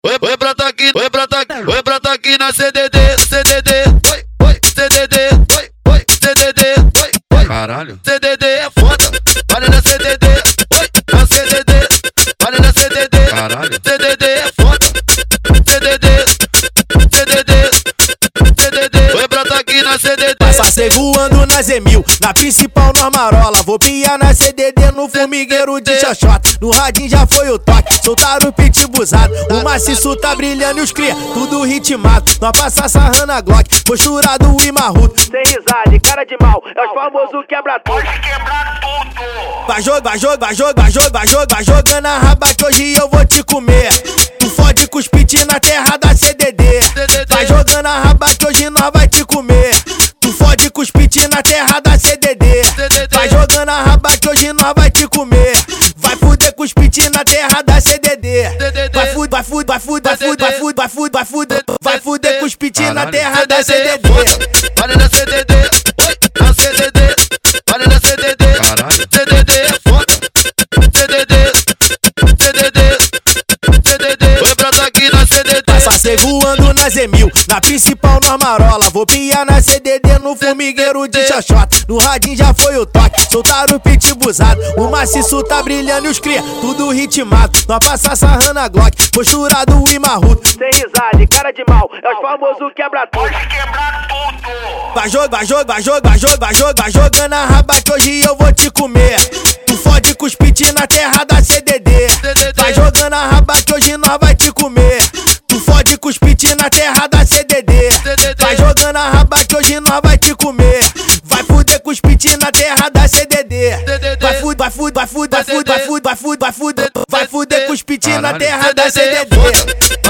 brota aqui na CDD, CDD, Caralho. CDD é foda, vale na CDD, na CDD, vale na CDD, Caralho. CDD é foda, CDD, brota aqui na CDD. Passei voando na Z1000, na principal nós marola. Vou piar na CDD no formigueiro de xoxota. No radinho já foi o toque, soltaram o pitbuzado. O maciço tá brilhando e os cria, tudo ritmado. Nós passa sarrando a Glock, posturado e marrudo. Sem risada e cara de mal, é os famosos quebra tudo. Pode quebrar tudo. Vai jogando a raba que hoje eu vou te comer. Tu fode com os pit na terra da CDD. Vai jogando a raba que hoje nós vai te comer. Tu fode com os pit na terra da CDD. Vai jogando a raba que hoje nós vai te comer. Vai fuder com os pit na terra da CDD. Vai fuder com os pit na terra da CDD. Vale na CDD, na CDD, vale na CDD, Caralho. CDD é foda, CDD, brota aqui na CDD. Passei voando na Z1000, na principal nós marola. Vou piar na CDD no formigueiro de xoxota. No radinho já foi o toque, soltaram o pitbuzado. O maciço tá brilhando e os cria, tudo ritmado. Nós passa sarrando a Glock, posturado e marrudo. Sem risada e cara de mal, é os famosos quebra tudo. Pode quebrar tudo. Vai jogando a raba que hoje eu vou te comer. Tu fode com os pit na terra da CDD. Vai jogando a raba que hoje nós vai te comer. Tu fode com os pit na terra da CDD. Vai jogando a raba que hoje nós vai te comer. Vai fuder com os pit na terra da CDD. Vai fuder com os pit na terra da CDD.